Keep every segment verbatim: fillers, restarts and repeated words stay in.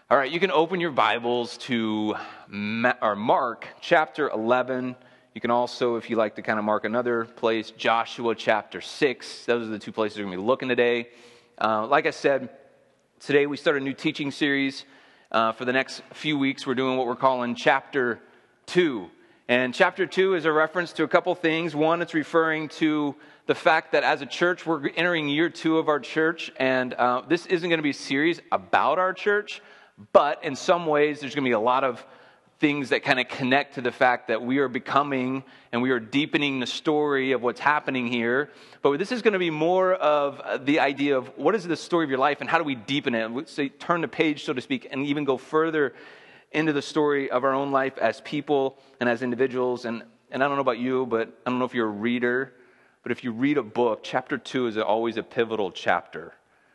All right, you can open your Bibles to Ma- or Mark chapter eleven. You can also, if you like to kind of mark another place, Joshua chapter six. Those are the two places we're going to be looking today. Uh, like I said, today we start a new teaching series. Uh, for the next few weeks, we're doing what we're calling chapter two. And chapter two is a reference to a couple things. One, it's referring to the fact that as a church, we're entering year two of our church. And uh, this isn't going to be a series about our church. But in some ways, there's going to be a lot of things that kind of connect to the fact that we are becoming and we are deepening the story of what's happening here. But this is going to be more of the idea of what is the story of your life and how do we deepen it? So turn the page, so to speak, and even go further into the story of our own life as people and as individuals. And, and I don't know about you, but I don't know if you're a reader, but if you read a book, chapter two is always a pivotal chapter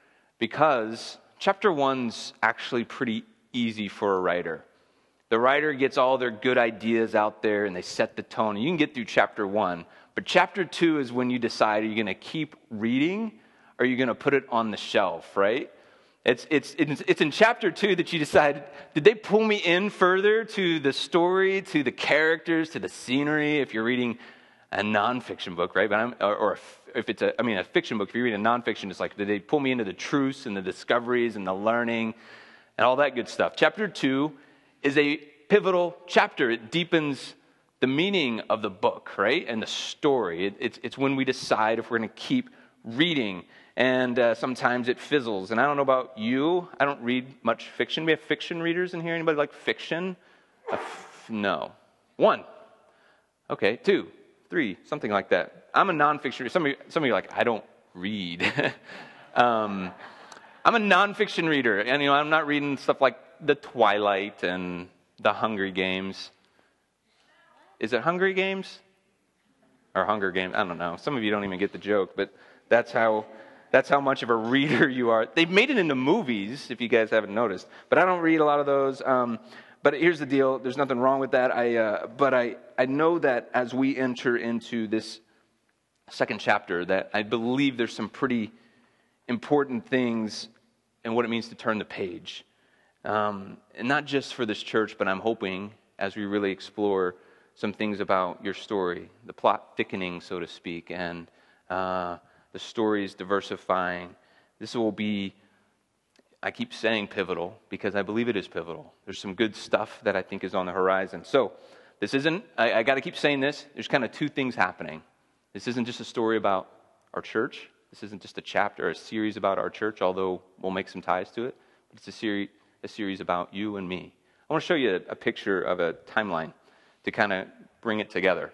because chapter one's actually pretty easy for a writer. The writer gets all their good ideas out there and they set the tone. You can get through chapter one, but chapter two is when you decide, are you going to keep reading or are you going to put it on the shelf, right? It's, it's, it's, it's in chapter two that you decide, did they pull me in further to the story, to the characters, to the scenery? If you're reading a nonfiction book, right? But I'm, or, or if it's a, I mean, a fiction book, if you're reading a nonfiction, it's like, did they pull me into the truths and the discoveries and the learning and all that good stuff? Chapter two is a pivotal chapter. It deepens the meaning of the book, right? And the story. It, it's, it's when we decide if we're going to keep reading. And uh, sometimes it fizzles. And I don't know about you. I don't read much fiction. We have fiction readers in here. Anybody like fiction? Uh, f- no. One. Okay. Two. Three. Something like that. I'm a nonfiction. Some of you, some of you are like, I don't read. um, I'm a nonfiction reader. And, you know, I'm not reading stuff like The Twilight and The Hunger Games. Is it Hunger Games? Or Hunger Games? I don't know. Some of you don't even get the joke, but that's how that's how much of a reader you are. They've made it into movies, if you guys haven't noticed. But I don't read a lot of those. Um, but here's the deal. There's nothing wrong with that. I uh, but I, I know that as we enter into this second chapter, that I believe there's some pretty important things in what it means to turn the page. Um, and not just for this church, but I'm hoping as we really explore some things about your story, the plot thickening, so to speak, and uh, the stories diversifying. This will be, I keep saying pivotal, because I believe it is pivotal. There's some good stuff that I think is on the horizon. So this isn't, I, I got to keep saying this, there's kind of two things happening. This isn't just a story about our church. This isn't just a chapter or a series about our church, although we'll make some ties to it. But it's a series a series about you and me. I want to show you a, a picture of a timeline to kind of bring it together.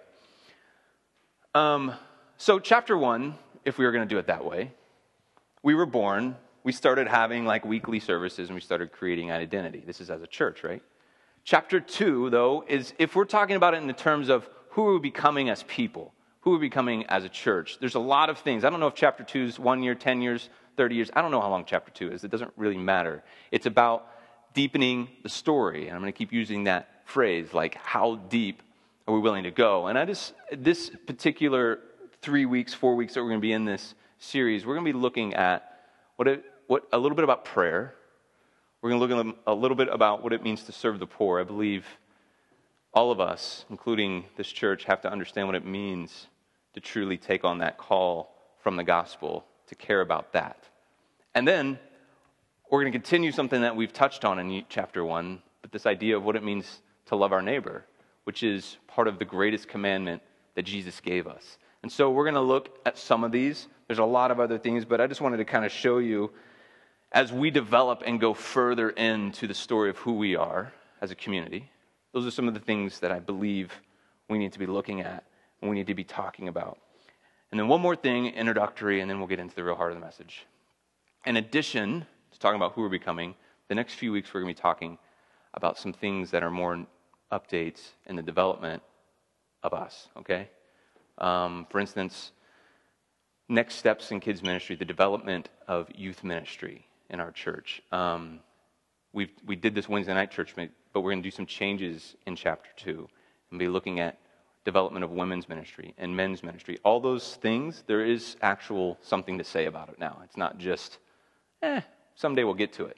Um, so chapter one, if we were going to do it that way, we were born, we started having like weekly services, and we started creating an identity. This is as a church, right? Chapter two, though, is if we're talking about it in the terms of who are we becoming as people, who are we becoming as a church, there's a lot of things. I don't know if chapter two is one year, ten years, thirty years. I don't know how long chapter two is. It doesn't really matter. It's about deepening the story. And I'm going to keep using that phrase, like how deep are we willing to go? And I just, this particular three weeks, four weeks that we're going to be in this series, we're going to be looking at what it, what a little bit about prayer. We're going to look at a little bit about what it means to serve the poor. I believe all of us, including this church, have to understand what it means to truly take on that call from the gospel, to care about that. And then we're going to continue something that we've touched on in chapter one, but this idea of what it means to love our neighbor, which is part of the greatest commandment that Jesus gave us. And so we're going to look at some of these. There's a lot of other things, but I just wanted to kind of show you as we develop and go further into the story of who we are as a community. Those are some of the things that I believe we need to be looking at and we need to be talking about. And then one more thing, introductory, and then we'll get into the real heart of the message. In addition to talking about who we're becoming, the next few weeks we're going to be talking about some things that are more updates in the development of us, okay? Um, for instance, next steps in kids ministry, the development of youth ministry in our church. Um, we we did this Wednesday night church, but we're going to do some changes in chapter two and be looking at development of women's ministry and men's ministry. All those things, there is actual something to say about it now. It's not just, eh, someday we'll get to it.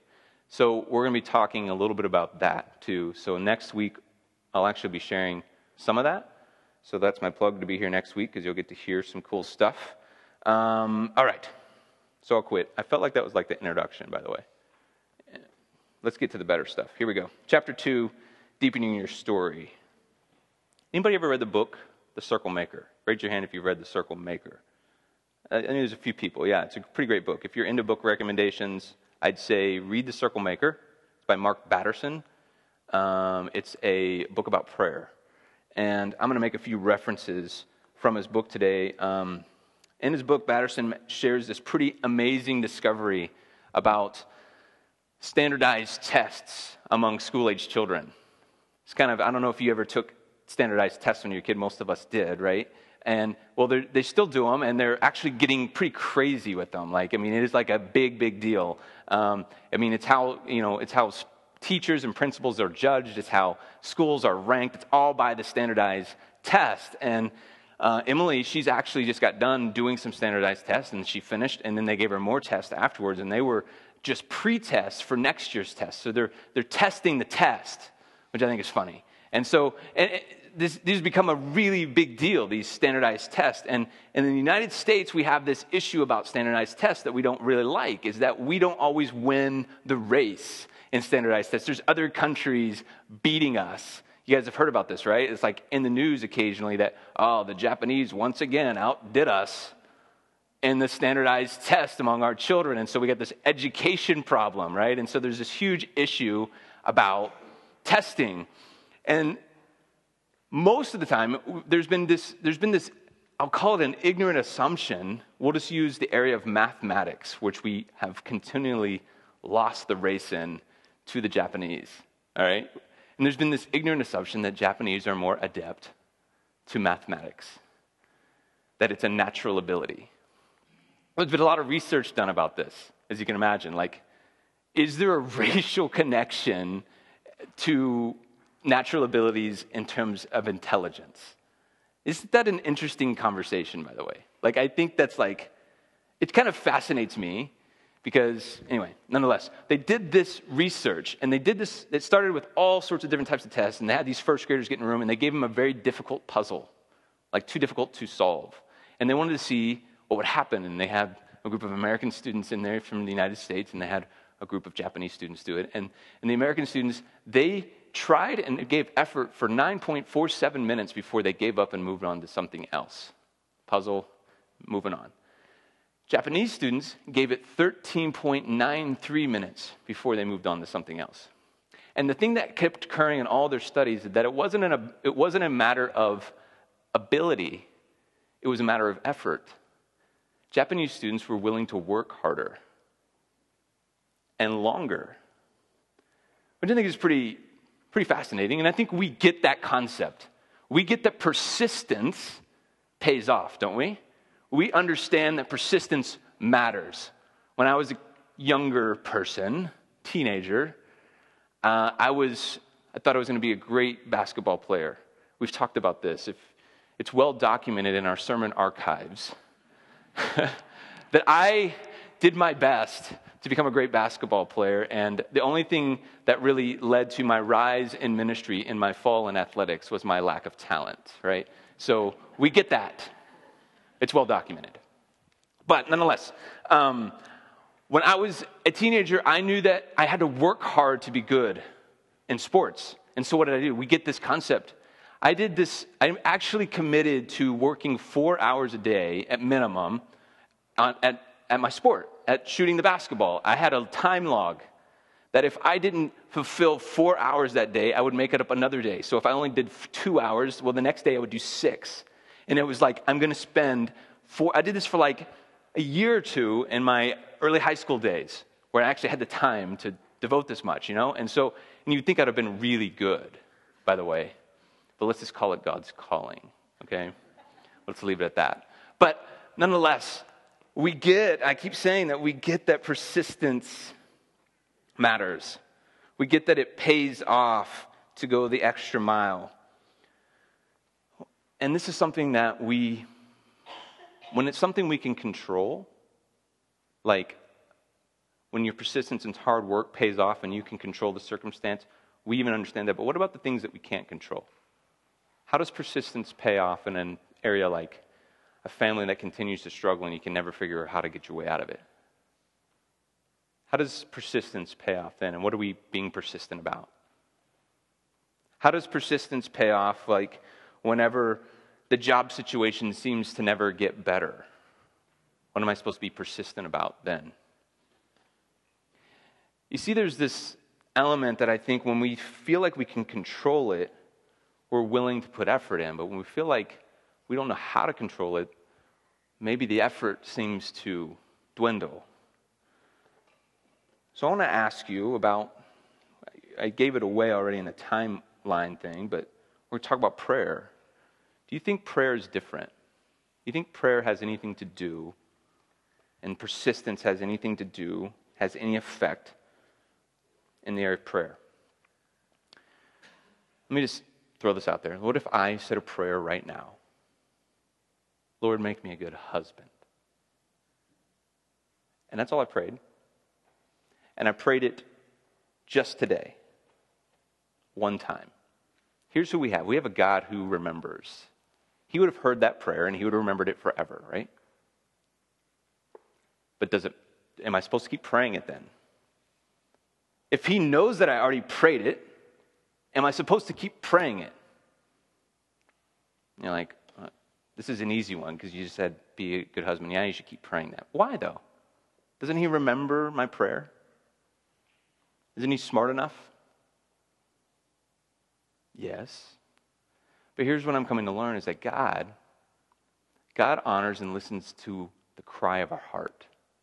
So we're going to be talking a little bit about that too. So next week, I'll actually be sharing some of that. So that's my plug to be here next week because you'll get to hear some cool stuff. Um, all right. So I'll quit. I felt like that was like the introduction, by the way. Let's get to the better stuff. Here we go. Chapter two, deepening your story. Anybody ever read the book, The Circle Maker? Raise your hand if you've read The Circle Maker. I know there's a few people. Yeah, it's a pretty great book. If you're into book recommendations, I'd say read The Circle Maker. It's by Mark Batterson. Um, it's a book about prayer. And I'm going to make a few references from his book today. Um, in his book, Batterson shares this pretty amazing discovery about standardized tests among school-age children. It's kind of, I don't know if you ever took standardized tests when you were a kid. Most of us did, right? And, well, they still do them, and they're actually getting pretty crazy with them. Like, I mean, it is like a big, big deal. Um, I mean, it's how, you know, it's how teachers and principals are judged. It's how schools are ranked. It's all by the standardized test. And uh, Emily, she's actually just got done doing some standardized tests, and she finished, and then they gave her more tests afterwards, and they were just pre-tests for next year's test. So they're they're testing the test, which I think is funny. And so and it, this, these become a really big deal, these standardized tests. And, and in the United States, we have this issue about standardized tests that we don't really like, is that we don't always win the race in standardized tests. There's other countries beating us. You guys have heard about this, right? It's like in the news occasionally that, oh, the Japanese once again outdid us in the standardized test among our children. And so we got this education problem, right? And so there's this huge issue about testing. And most of the time, there's been this, there's been this, I'll call it an ignorant assumption. We'll just use the area of mathematics, which we have continually lost the race in to the Japanese, all right? And there's been this ignorant assumption that Japanese are more adept to mathematics, that it's a natural ability. There's been a lot of research done about this, as you can imagine. Like, is there a racial connection to natural abilities in terms of intelligence? Isn't that an interesting conversation, by the way? Like, I think that's like, it kind of fascinates me because, anyway, nonetheless, they did this research, and they did this, it started with all sorts of different types of tests, and they had these first graders get in a room, and they gave them a very difficult puzzle, like too difficult to solve. And they wanted to see what would happen, and they had a group of American students in there from the United States, and they had a group of Japanese students do it. And, and the American students, they tried and gave effort for nine point four seven minutes before they gave up and moved on to something else. Puzzle, moving on. Japanese students gave it thirteen point nine three minutes before they moved on to something else. And the thing that kept occurring in all their studies is that it wasn't, an, it wasn't a matter of ability, it was a matter of effort. Japanese students were willing to work harder and longer, which I think is pretty, pretty fascinating. And I think we get that concept. We get that persistence pays off, don't we? We understand that persistence matters. When I was a younger person, teenager, uh, I was I thought I was going to be a great basketball player. We've talked about this. If it's well documented in our sermon archives that I did my best to become a great basketball player, and the only thing that really led to my rise in ministry in my fall in athletics was my lack of talent, right? So we get that. It's well documented. But nonetheless, um, when I was a teenager, I knew that I had to work hard to be good in sports. And so what did I do? We get this concept. I did this, I'm actually committed to working four hours a day at minimum on, at, at my sport, at shooting the basketball. I had a time log that if I didn't fulfill four hours that day, I would make it up another day. So if I only did two hours, well, the next day I would do six. And it was like, I'm going to spend four, I did this for like a year or two in my early high school days, where I actually had the time to devote this much, you know? And so, and you'd think I'd have been really good, by the way. But let's just call it God's calling, okay? Let's leave it at that. But nonetheless, we get, I keep saying that we get that persistence matters. We get that it pays off to go the extra mile. And this is something that we, when it's something we can control, like when your persistence and hard work pays off and you can control the circumstance, we even understand that. But what about the things that we can't control? How does persistence pay off in an area like a family that continues to struggle and you can never figure out how to get your way out of it? How does persistence pay off then? And what are we being persistent about? How does persistence pay off like whenever the job situation seems to never get better? What am I supposed to be persistent about then? You see, there's this element that I think when we feel like we can control it, we're willing to put effort in. But when we feel like we don't know how to control it, maybe the effort seems to dwindle. So I want to ask you about, I gave it away already in the timeline thing, but we're talking about prayer. Do you think prayer is different? Do you think prayer has anything to do, and persistence has anything to do, has any effect in the area of prayer? Let me just throw this out there. What if I said a prayer right now? Lord, make me a good husband. And that's all I prayed. And I prayed it just today. One time. Here's who we have. We have a God who remembers. He would have heard that prayer and he would have remembered it forever, right? But does it, am I supposed to keep praying it then? If he knows that I already prayed it, am I supposed to keep praying it? You're like, uh, this is an easy one because you just said be a good husband. Yeah, you should keep praying that. Why though? Doesn't he remember my prayer? Isn't he smart enough? Yes. But here's what I'm coming to learn is that God, God honors and listens to the cry of our heart.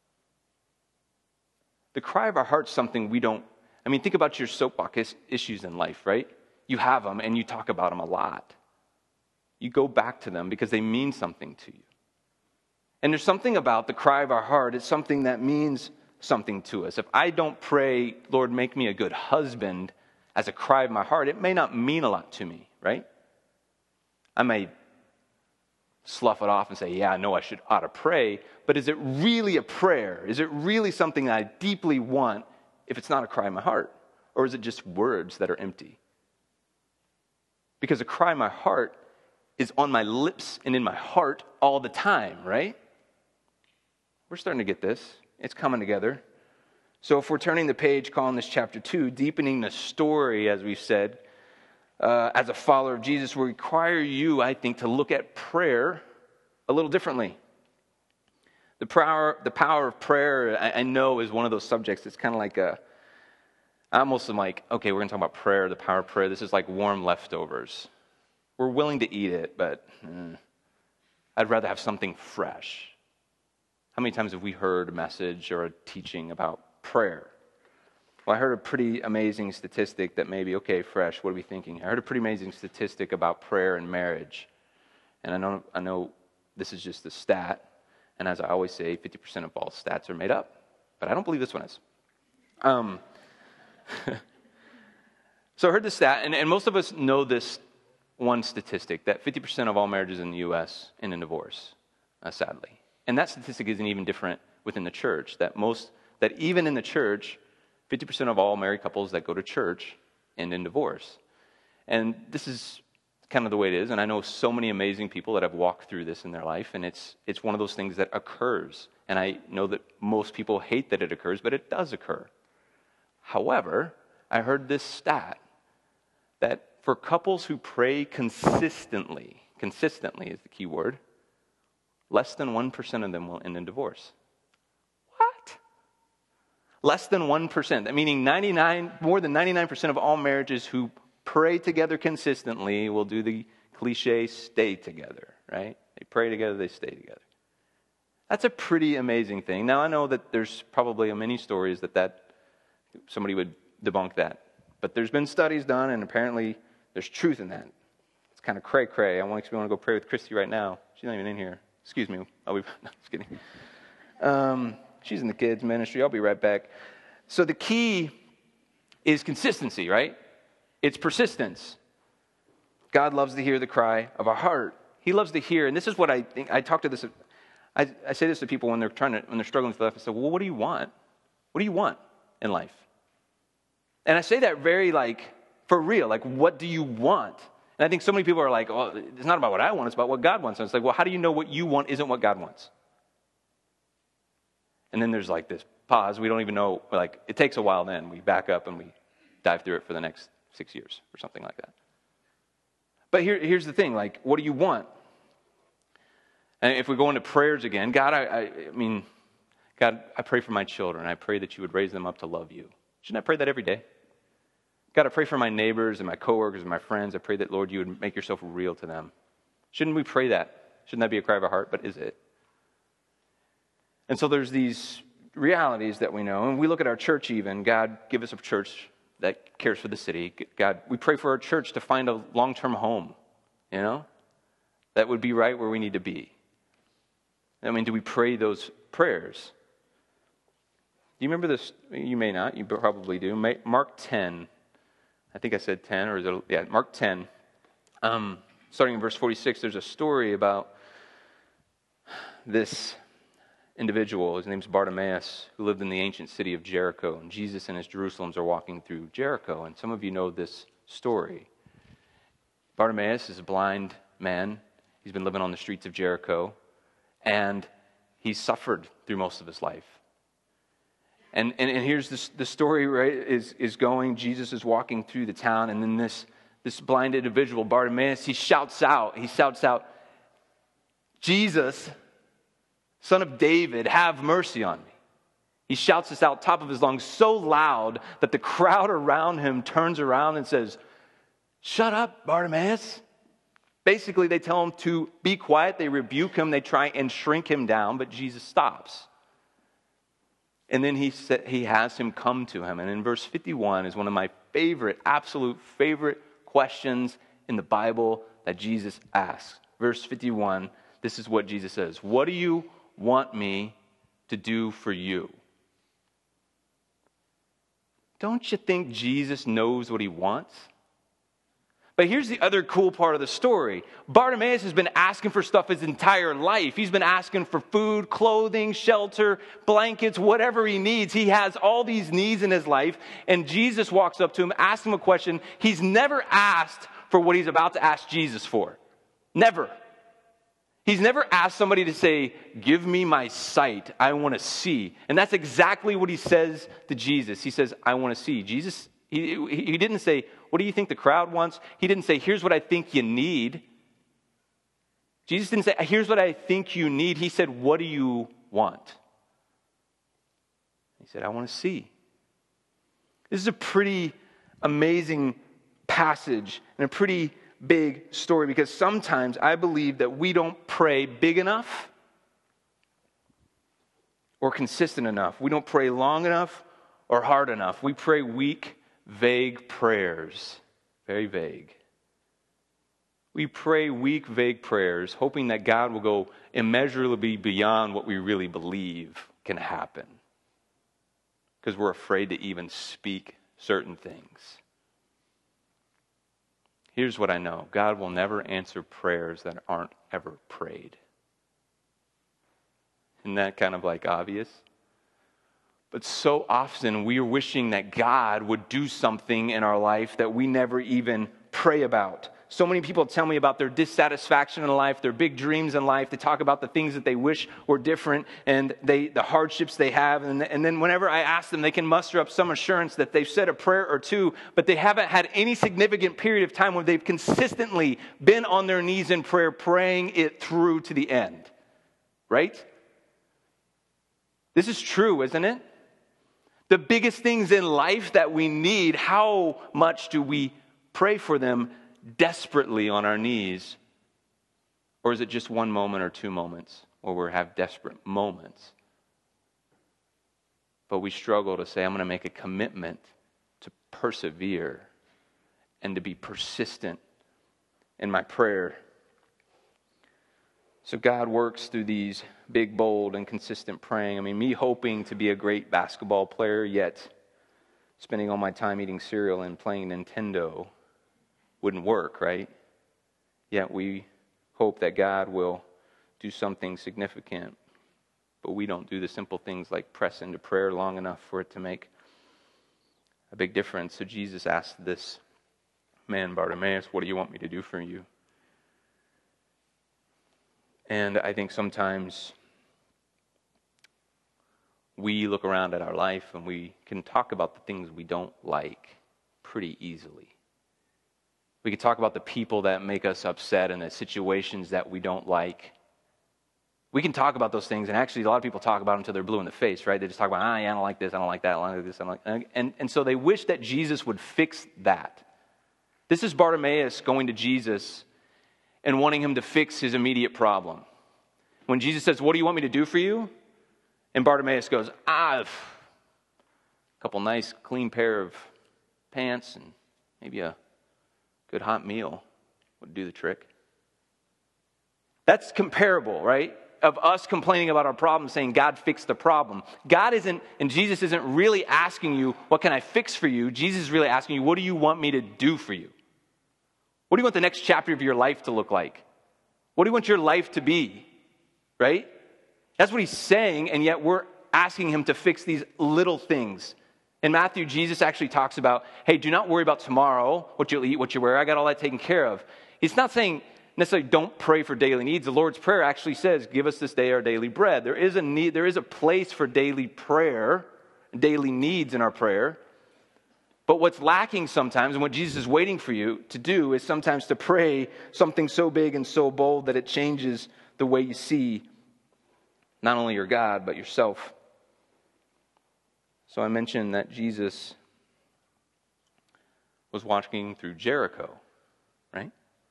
The cry of our heart is something we don't, I mean, think about your soapbox issues in life, right? You have them and you talk about them a lot. You go back to them because they mean something to you. And there's something about the cry of our heart. It's something that means something to us. If I don't pray, Lord, make me a good husband, as a cry of my heart, it may not mean a lot to me, right? I may slough it off and say, yeah, I know I should ought to pray, but is it really a prayer? Is it really something that I deeply want if it's not a cry of my heart? Or is it just words that are empty? Because a cry of my heart is on my lips and in my heart all the time, right? We're starting to get this. It's coming together. So if we're turning the page, calling this chapter two, deepening the story, as we've said, uh, as a follower of Jesus, will require you, I think, to look at prayer a little differently. The power, the power of prayer, I, I know, is one of those subjects. It's kind of like a, I almost am like, okay, we're going to talk about prayer, the power of prayer. This is like warm leftovers. We're willing to eat it, but eh, I'd rather have something fresh. How many times have we heard a message or a teaching about prayer? Well, I heard a pretty amazing statistic that maybe, okay, fresh, what are we thinking? I heard a pretty amazing statistic about prayer and marriage. And I know, I know this is just a stat, and as I always say, fifty percent of all stats are made up, but I don't believe this one is. Um, so I heard this stat, and, and most of us know this one statistic, that fifty percent of all marriages in the U S end in divorce, uh, sadly. And that statistic isn't even different within the church, that most, that even in the church, fifty percent of all married couples that go to church end in divorce. And this is kind of the way it is, and I know so many amazing people that have walked through this in their life, and it's it's one of those things that occurs. And I know that most people hate that it occurs, but it does occur. However, I heard this stat that for couples who pray consistently, consistently is the key word, less than one percent of them will end in divorce. What? Less than one percent. That meaning ninety-nine, more than ninety-nine percent of all marriages who pray together consistently will do the cliche stay together, right? They pray together, they stay together. That's a pretty amazing thing. Now, I know that there's probably many stories that, that somebody would debunk that. But there's been studies done, and apparently there's truth in that. It's kind of cray-cray. I want to go pray with Christy right now. She's not even in here. Excuse me. I'll be, no, just kidding. Um, she's in the kids' ministry. I'll be right back. So the key is consistency, right? It's persistence. God loves to hear the cry of our heart. He loves to hear, and this is what I think. I talk to this. I, I say this to people when they're trying to, when they're struggling with life. I say, "Well, what do you want? What do you want in life? And I say that very like, for real, like what do you want? And I think so many people are like, oh, it's not about what I want, it's about what God wants. And it's like, well, how do you know what you want isn't what God wants? And then there's like this pause. We don't even know, like, it takes a while then. We back up and we dive through it for the next six years or something like that. But here, here's the thing, like, what do you want? And if we go into prayers again, God, I, I, I mean, God, I pray for my children. I pray that you would raise them up to love you. Shouldn't I pray that every day? God, I pray for my neighbors and my coworkers and my friends. I pray that, Lord, you would make yourself real to them. Shouldn't we pray that? Shouldn't that be a cry of our heart? But is it? And so there's these realities that we know. And we look at our church even. God, give us a church that cares for the city. God, we pray for our church to find a long-term home, you know, that would be right where we need to be. I mean, do we pray those prayers? Do you remember this? You may not. You probably do. Mark ten. I think I said ten, or is it, yeah, Mark ten. Um, starting in verse forty-six, there's a story about this individual. His name's Bartimaeus, who lived in the ancient city of Jericho. And Jesus and his Jerusalems are walking through Jericho. And some of you know this story. Bartimaeus is a blind man. He's been living on the streets of Jericho. And he's suffered through most of his life. And, and, and here's this, the story, right, is, is going. Jesus is walking through the town, and then this, this blind individual, Bartimaeus, he shouts out, he shouts out, Jesus, Son of David, have mercy on me. He shouts this out top of his lungs so loud that the crowd around him turns around and says, shut up, Bartimaeus. Basically, they tell him to be quiet. They rebuke him. They try and shrink him down, but Jesus stops. And then he said, he has him come to him. And in verse fifty-one is one of my favorite, absolute favorite questions in the Bible that Jesus asks. Verse fifty-one, this is what Jesus says. What do you want me to do for you? Don't you think Jesus knows what he wants? But here's the other cool part of the story. Bartimaeus has been asking for stuff his entire life. He's been asking for food, clothing, shelter, blankets, whatever he needs. He has all these needs in his life. And Jesus walks up to him, asks him a question. He's never asked for what he's about to ask Jesus for. Never. He's never asked somebody to say, give me my sight. I want to see. And that's exactly what he says to Jesus. He says, I want to see. Jesus, he, he didn't say, what do you think the crowd wants? He didn't say, here's what I think you need. Jesus didn't say, here's what I think you need. He said, what do you want? He said, I want to see. This is a pretty amazing passage and a pretty big story, because sometimes I believe that we don't pray big enough or consistent enough. We don't pray long enough or hard enough. We pray weak, vague prayers. Very vague. We pray weak, vague prayers, hoping that God will go immeasurably beyond what we really believe can happen, because we're afraid to even speak certain things. Here's what I know. God will never answer prayers that aren't ever prayed. Isn't that kind of like obvious? But so often we are wishing that God would do something in our life that we never even pray about. So many people tell me about their dissatisfaction in life, their big dreams in life. They talk about the things that they wish were different and they, the hardships they have. And, and then whenever I ask them, they can muster up some assurance that they've said a prayer or two, but they haven't had any significant period of time where they've consistently been on their knees in prayer, praying it through to the end. Right? This is true, isn't it? The biggest things in life that we need, how much do we pray for them desperately on our knees? Or is it just one moment or two moments where we have desperate moments? But we struggle to say, I'm going to make a commitment to persevere and to be persistent in my prayer. So God works through these big, bold, and consistent praying. I mean, me hoping to be a great basketball player, yet spending all my time eating cereal and playing Nintendo wouldn't work, right? Yet we hope that God will do something significant. but we don't do the simple things like press into prayer long enough for it to make a big difference. So Jesus asked this man, Bartimaeus, what do you want me to do for you? And I think sometimes we look around at our life and we can talk about the things we don't like pretty easily. We can talk about the people that make us upset and the situations that we don't like. We can talk about those things, and actually a lot of people talk about them until they're blue in the face, right? They just talk about, ah, yeah, I don't like this, I don't like that, I don't like this, I don't like... And, and so they wish that Jesus would fix that. This is Bartimaeus going to Jesus and wanting him to fix his immediate problem. When Jesus says, what do you want me to do for you? And Bartimaeus goes, ah, a couple nice clean pair of pants and maybe a good hot meal would do the trick. That's comparable, right? Of us complaining about our problem, saying God fixed the problem. God isn't, and Jesus isn't really asking you, what can I fix for you? Jesus is really asking you, what do you want me to do for you? What do you want the next chapter of your life to look like? What do you want your life to be? Right? That's what he's saying, and yet we're asking him to fix these little things. In Matthew, Jesus actually talks about, hey, do not worry about tomorrow, what you'll eat, what you wear. I got all that taken care of. He's not saying necessarily don't pray for daily needs. The Lord's Prayer actually says, give us this day our daily bread. There is a need, there is a place for daily prayer, daily needs in our prayer. But what's lacking sometimes, and what Jesus is waiting for you to do, is sometimes to pray something so big and so bold that it changes the way you see not only your God, but yourself. So I mentioned that Jesus was walking through Jericho, right?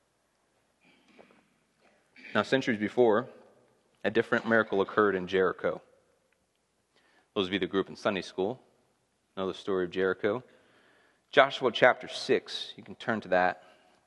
Now, centuries before, a different miracle occurred in Jericho. Those of you that grew up in Sunday school know the story of Jericho. Joshua chapter six, you can turn to that.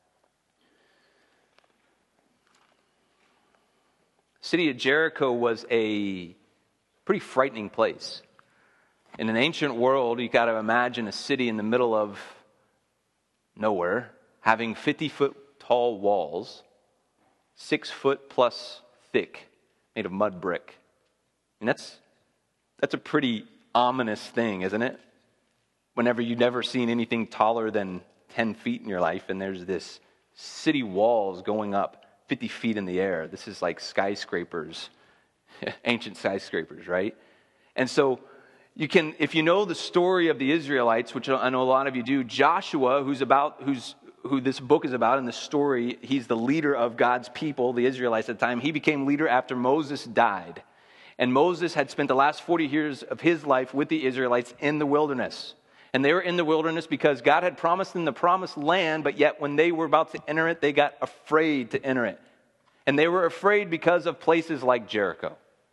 The city of Jericho was a pretty frightening place. In an ancient world, you got to imagine a city in the middle of nowhere, having fifty-foot tall walls, six foot plus thick, made of mud brick. And that's that's a pretty ominous thing, isn't it? Whenever you've never seen anything taller than ten feet in your life, and there's this city walls going up fifty feet in the air. This is like skyscrapers, ancient skyscrapers, right? And so you can, if you know the story of the Israelites, which I know a lot of you do, Joshua, who's about, who's who this book is about in the story, he's the leader of God's people, the Israelites at the time. He became leader after Moses died. And Moses had spent the last forty years of his life with the Israelites in the wilderness. And they were in the wilderness because God had promised them the promised land, but yet when they were about to enter it, they got afraid to enter it. And they were afraid because of places like Jericho.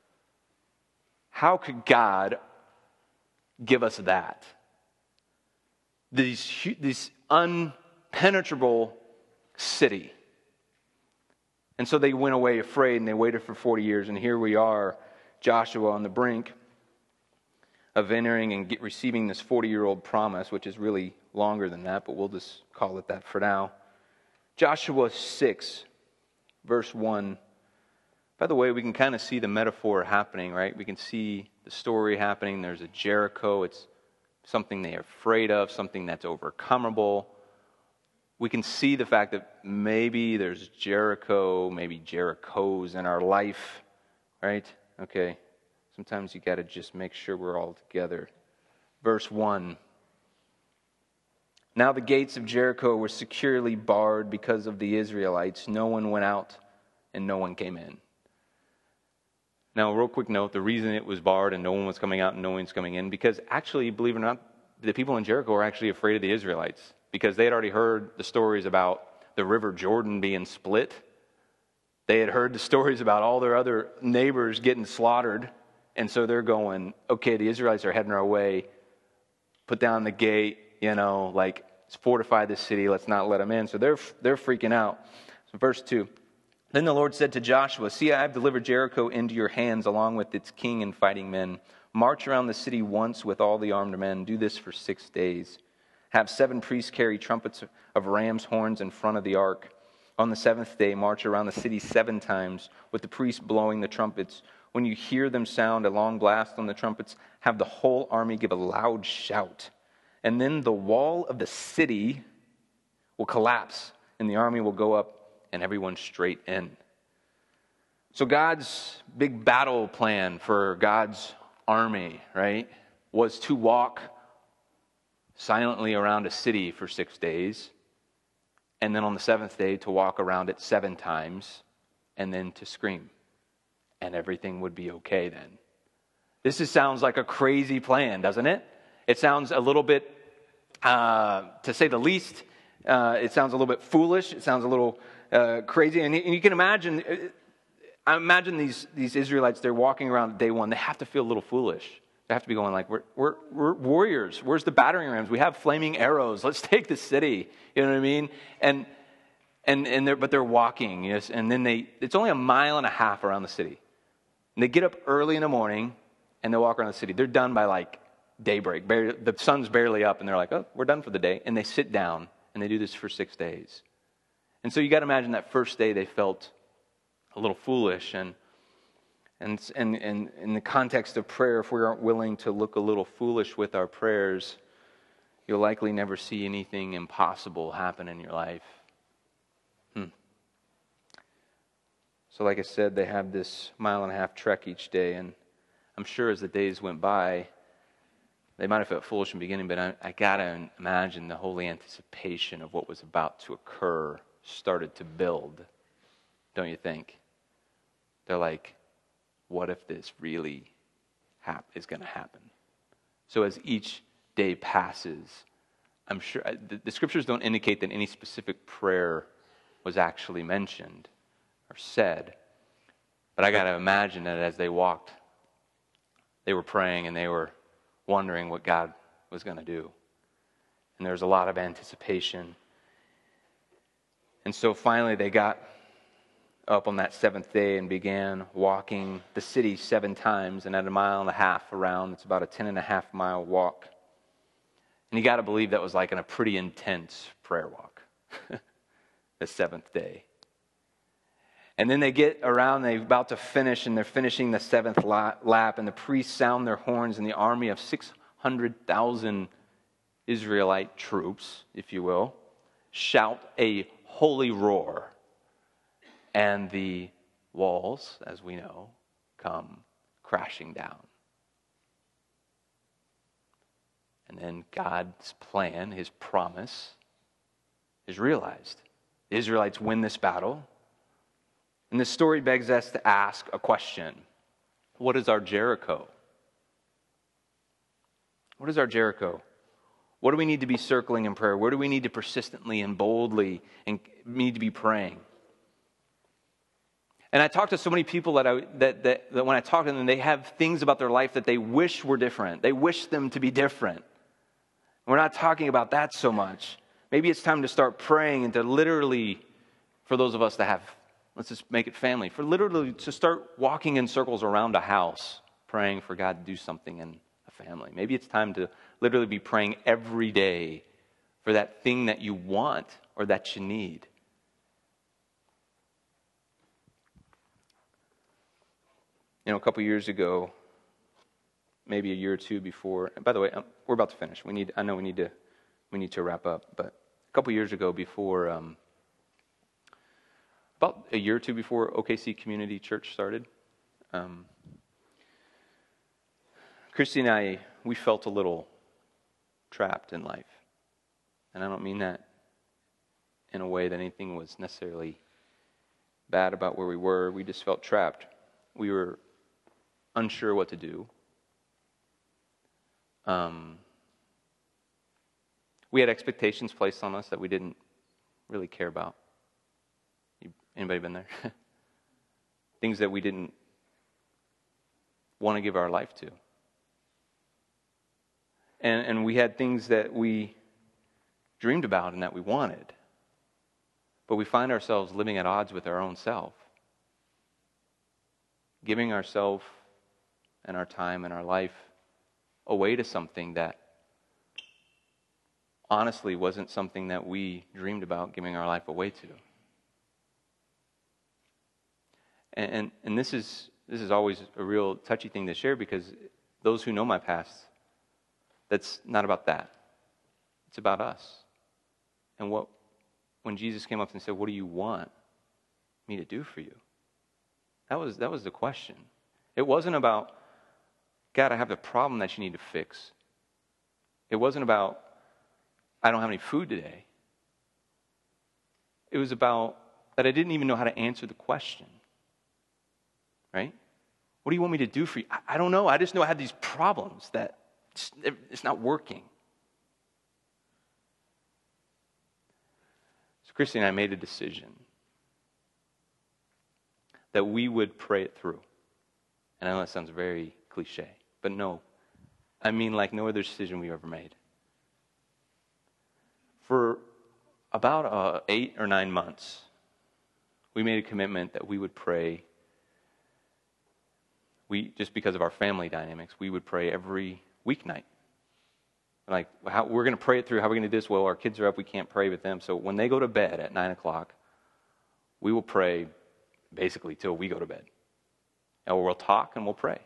How could God give us that? These, this unpenetrable city. And so they went away afraid, and they waited for forty years. And here we are, Joshua on the brink of entering and get, receiving this forty-year-old promise, which is really longer than that, but we'll just call it that for now. Joshua six, verse one. By the way, we can kind of see the metaphor happening, right? We can see the story happening. There's a Jericho. It's something they're afraid of, something that's overcomable. We can see the fact that maybe there's Jericho, maybe Jerichos in our life, right? Okay. Sometimes you got to just make sure we're all together. Verse one. Now the gates of Jericho were securely barred because of the Israelites. No one went out and no one came in. Now, a real quick note, the reason it was barred and no one was coming out and no one's coming in, because actually, believe it or not, the people in Jericho were actually afraid of the Israelites because they had already heard the stories about the River Jordan being split. They had heard the stories about all their other neighbors getting slaughtered. And so they're going, okay, the Israelites are heading our way. Put down the gate, you know, like, let's fortify this city. Let's not let them in. So they're they're freaking out. So verse two. Then the Lord said to Joshua, see, I have delivered Jericho into your hands along with its king and fighting men. March around the city once with all the armed men. Do this for six days. Have seven priests carry trumpets of ram's horns in front of the ark. On the seventh day, march around the city seven times with the priests blowing the trumpets. When you hear them sound a long blast on the trumpets, have the whole army give a loud shout. And then the wall of the city will collapse, and the army will go up, and everyone straight in. So God's big battle plan for God's army, right, was to walk silently around a city for six days, and then on the seventh day to walk around it seven times, and then to scream. And everything would be okay then. This is, sounds like a crazy plan, doesn't it? It sounds a little bit, uh, to say the least, uh, it sounds a little bit foolish. It sounds a little uh, crazy. And, and you can imagine, I imagine these, these Israelites, they're walking around day one. They have to feel a little foolish. They have to be going like, we're, we're, we're warriors. Where's the battering rams? We have flaming arrows. Let's take the city. You know what I mean? And and and they're but they're walking. Yes, and then they it's only a mile and a half around the city. And they get up early in the morning and they walk around the city. They're done by like daybreak. The sun's barely up, and they're like, oh, we're done for the day. And they sit down and they do this for six days. And so you got to imagine that first day they felt a little foolish. And And, and, and in the context of prayer, if we aren't willing to look a little foolish with our prayers, you'll likely never see anything impossible happen in your life. Hmm. So like I said, they have this mile and a half trek each day, and I'm sure as the days went by, they might have felt foolish in the beginning, but I, I got to imagine the holy anticipation of what was about to occur started to build, don't you think? They're like, what if this really hap- is going to happen? So as each day passes, I'm sure the, the scriptures don't indicate that any specific prayer was actually mentioned or said, but I got to imagine that as they walked, they were praying and they were wondering what God was going to do. And there was a lot of anticipation. And so finally they got up on that seventh day and began walking the city seven times, and at a mile and a half around, it's about a ten and a half mile walk. And you got to believe that was like in a pretty intense prayer walk, the seventh day. And then they get around, they're about to finish, and they're finishing the seventh lap, and the priests sound their horns, and the army of six hundred thousand Israelite troops, if you will, shout a holy roar. And the walls, as we know, come crashing down. And then God's plan, his promise, is realized. The Israelites win this battle. And this story begs us to ask a question. What is our Jericho? What is our Jericho? What do we need to be circling in prayer? Where do we need to persistently and boldly and need to be praying? And I talk to so many people that, I, that, that, that when I talk to them, they have things about their life that they wish were different. They wish them to be different. We're not talking about that so much. Maybe it's time to start praying and to literally, for those of us that have, let's just make it family, for literally to start walking in circles around a house, praying for God to do something in a family. Maybe it's time to literally be praying every day for that thing that you want or that you need. You know, a couple years ago, maybe a year or two before. And by the way, um, we're about to finish. We need. I know we need to. We need to wrap up. But a couple years ago, before, um, about a year or two before O K C Community Church started, um, Christy and I, we felt a little trapped in life, and I don't mean that in a way that anything was necessarily bad about where we were. We just felt trapped. We were unsure what to do. Um, we had expectations placed on us that we didn't really care about. You, anybody been there? Things that we didn't want to give our life to. And, and we had things that we dreamed about and that we wanted. But we find ourselves living at odds with our own self. Giving ourselves and our time and our life away to something that honestly wasn't something that we dreamed about giving our life away to. And, and, and this is this is always a real touchy thing to share because those who know my past, that's not about that. It's about us. And what when Jesus came up and said, "What do you want me to do for you?" That was that was the question. It wasn't about, God, I have the problem that you need to fix. It wasn't about, I don't have any food today. It was about that I didn't even know how to answer the question. Right? What do you want me to do for you? I, I don't know. I just know I have these problems that it's, it's not working. So Christy and I made a decision that we would pray it through. And I know that sounds very cliche, but no. I mean like no other decision we've ever made. For about uh, eight or nine months, we made a commitment that we would pray. We just because of our family dynamics, we would pray every weeknight. Like, how, we're going to pray it through. How are we going to do this? Well, our kids are up. We can't pray with them. So when they go to bed at nine o'clock, we will pray basically till we go to bed. And we'll talk and we'll pray.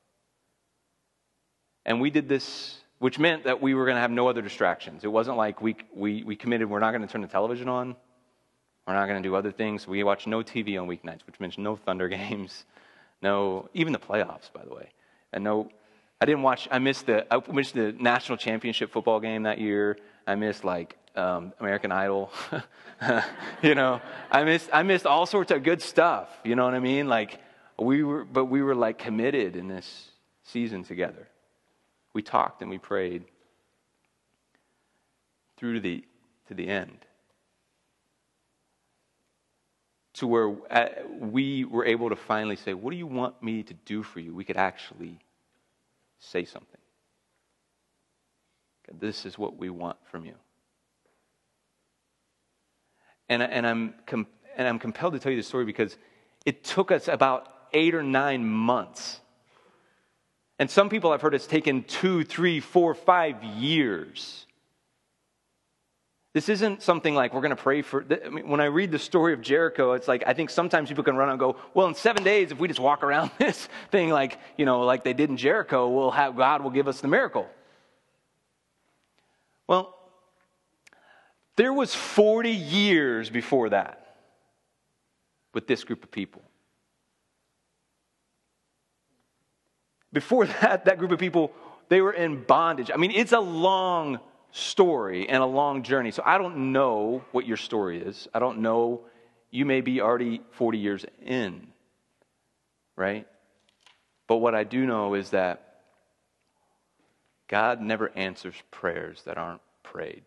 And we did this, which meant that we were going to have no other distractions. It wasn't like we we we committed, we're not going to turn the television on. We're not going to do other things. We watch no T V on weeknights, which means no Thunder games, no, even the playoffs, by the way. And no, I didn't watch, I missed the, I missed the national championship football game that year. I missed like um, American Idol. you know, I missed, I missed all sorts of good stuff. You know what I mean? Like we were, but we were like committed in this season together. We talked and we prayed through to the, to the end. To where we were able to finally say, what do you want me to do for you? We could actually say something. This is what we want from you. And, and, I'm, and I'm compelled to tell you this story because it took us about eight or nine months. And some people I've heard it's taken two, three, four, five years. This isn't something like we're going to pray for. I mean, when I read the story of Jericho, it's like I think sometimes people can run and go, well, in seven days, if we just walk around this thing like, you know, like they did in Jericho, we'll have God will give us the miracle. Well, there was forty years before that with this group of people. Before that, that group of people, they were in bondage. I mean, it's a long story and a long journey. So I don't know what your story is. I don't know. You may be already forty years in, right? But what I do know is that God never answers prayers that aren't prayed.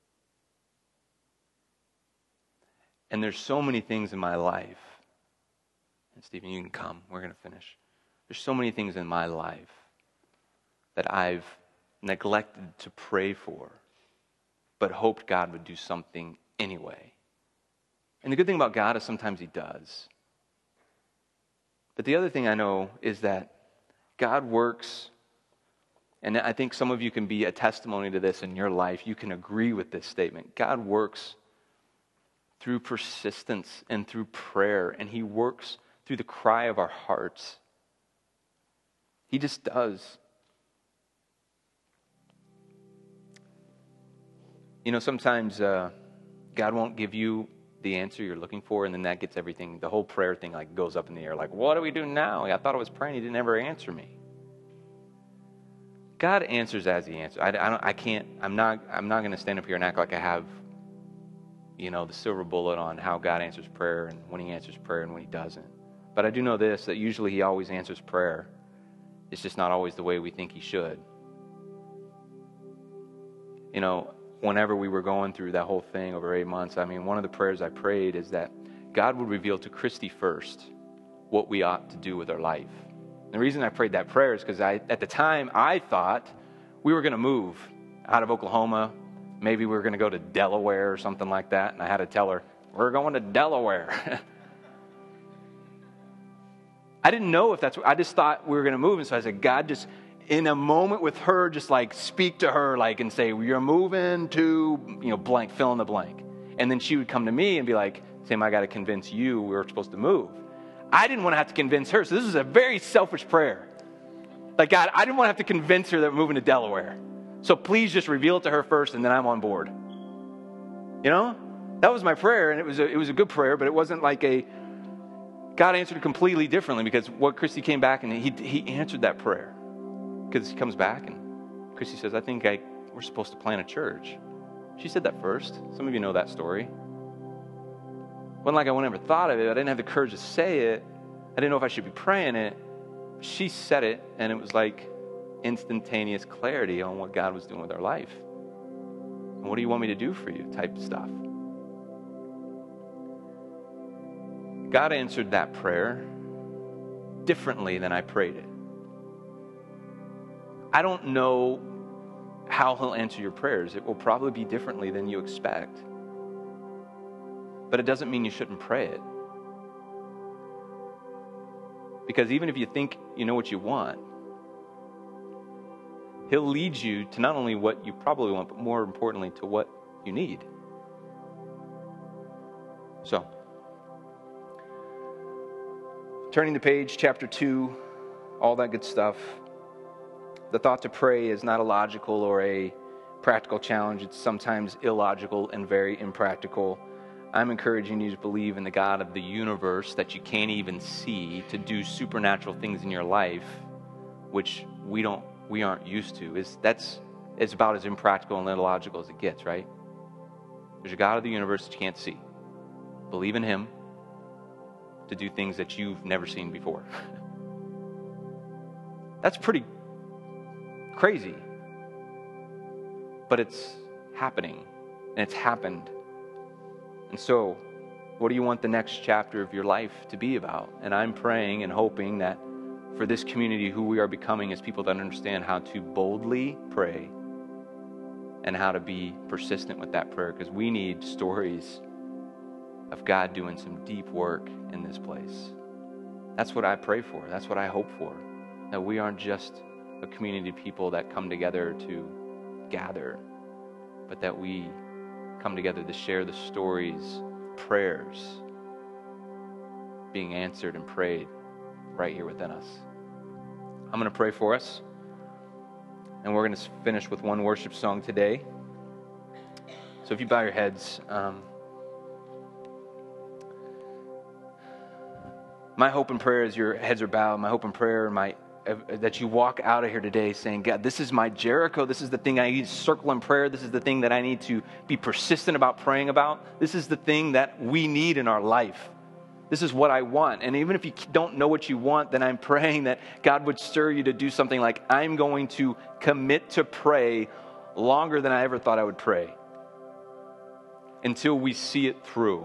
And there's so many things in my life. And Stephen, you can come. We're going to finish. There's so many things in my life that I've neglected to pray for, but hoped God would do something anyway. And the good thing about God is sometimes He does. But the other thing I know is that God works, and I think some of you can be a testimony to this in your life. You can agree with this statement. God works through persistence and through prayer, and He works through the cry of our hearts. He just does. You know, sometimes uh, God won't give you the answer you're looking for, and then that gets everything, the whole prayer thing like goes up in the air. Like, what do we do now? I thought I was praying. He didn't ever answer me. God answers as He answers. I, I, don't, I can't, I'm not, I'm not going to stand up here and act like I have, you know, the silver bullet on how God answers prayer and when He answers prayer and when He doesn't. But I do know this, that usually He always answers prayer. It's just not always the way we think He should. You know, whenever we were going through that whole thing over eight months, I mean, one of the prayers I prayed is that God would reveal to Christy first what we ought to do with our life. And the reason I prayed that prayer is because I, at the time, I thought we were going to move out of Oklahoma. Maybe we were going to go to Delaware or something like that. And I had to tell her, we're going to Delaware. I didn't know if that's what, I just thought we were going to move. And so I said, God, just in a moment with her, just like speak to her, like, and say, you're moving to, you know, blank, fill in the blank. And then she would come to me and be like, Sam, I got to convince you we're supposed to move. I didn't want to have to convince her. So this was a very selfish prayer. Like, God, I didn't want to have to convince her that we're moving to Delaware. So please just reveal it to her first, and then I'm on board. You know? That was my prayer, and it was a, it was a good prayer, but it wasn't like a... God answered it completely differently, because what Christy came back, and he he answered that prayer. Because he comes back, and Christy says, I think I we're supposed to plant a church. She said that first. Some of you know that story. It wasn't like I never thought of it. I didn't have the courage to say it. I didn't know if I should be praying it. She said it, and it was like instantaneous clarity on what God was doing with our life. And what do you want me to do for you type stuff. God answered that prayer differently than I prayed it. I don't know how he'll answer your prayers. It will probably be differently than you expect. But it doesn't mean you shouldn't pray it. Because even if you think you know what you want, he'll lead you to not only what you probably want, but more importantly, to what you need. So, turning the page, chapter two, all that good stuff. The thought to pray is not a logical or a practical challenge. It's sometimes illogical and very impractical. I'm encouraging you to believe in the God of the universe that you can't even see, to do supernatural things in your life, which we don't, we aren't used to. Is that's it's about as impractical and illogical as it gets, right? There's a God of the universe that you can't see. Believe in him to do things that you've never seen before. That's pretty crazy. But it's happening, and it's happened. And so, what do you want the next chapter of your life to be about? And I'm praying and hoping that for this community, who we are becoming as people that understand how to boldly pray and how to be persistent with that prayer, because we need stories of God doing some deep work in this place. That's what I pray for. That's what I hope for. That we aren't just a community of people that come together to gather, but that we come together to share the stories, prayers being answered and prayed right here within us. I'm going to pray for us, and we're going to finish with one worship song today. So if you bow your heads, um, my hope and prayer as your heads are bowed, my hope and prayer, my that you walk out of here today saying, God, this is my Jericho. This is the thing I need to circle in prayer. This is the thing that I need to be persistent about praying about. This is the thing that we need in our life. This is what I want. And even if you don't know what you want, then I'm praying that God would stir you to do something like, I'm going to commit to pray longer than I ever thought I would pray until we see it through.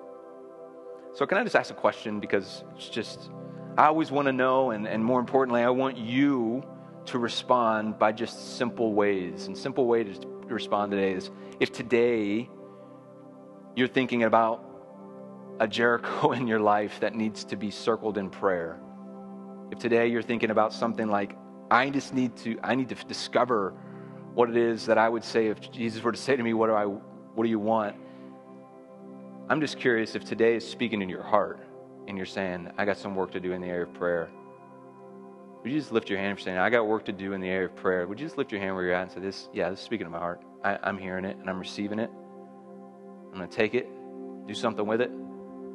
So can I just ask a question? Because it's just... I always want to know, and, and more importantly, I want you to respond by just simple ways. And simple way to respond today is, if today you're thinking about a Jericho in your life that needs to be circled in prayer, if today you're thinking about something like, I just need to, I need to discover what it is that I would say if Jesus were to say to me, what do I, what do you want? I'm just curious if today is speaking in your heart. And you're saying, I got some work to do in the area of prayer. Would you just lift your hand for saying, I got work to do in the area of prayer? Would you just lift your hand where you're at and say, this, yeah, this is speaking to my heart. I, I'm hearing it and I'm receiving it. I'm going to take it, do something with it.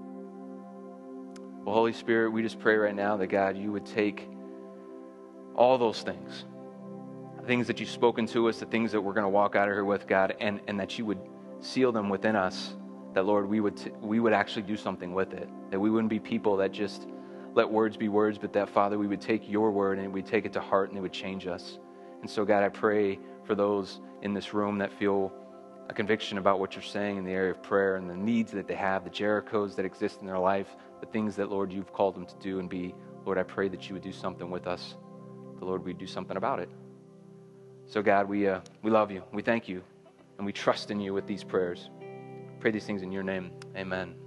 Well, Holy Spirit, we just pray right now that, God, you would take all those things, the things that you've spoken to us, the things that we're going to walk out of here with, God, and, and that you would seal them within us. That, Lord, we would t- we would actually do something with it. That we wouldn't be people that just let words be words, but that, Father, we would take your word and we'd take it to heart and it would change us. And so, God, I pray for those in this room that feel a conviction about what you're saying in the area of prayer and the needs that they have, the Jerichos that exist in their life, the things that, Lord, you've called them to do and be. Lord, I pray that you would do something with us. The Lord, we'd do something about it. So, God, we uh, we love you. We thank you. And we trust in you with these prayers. Pray these things in your name. Amen.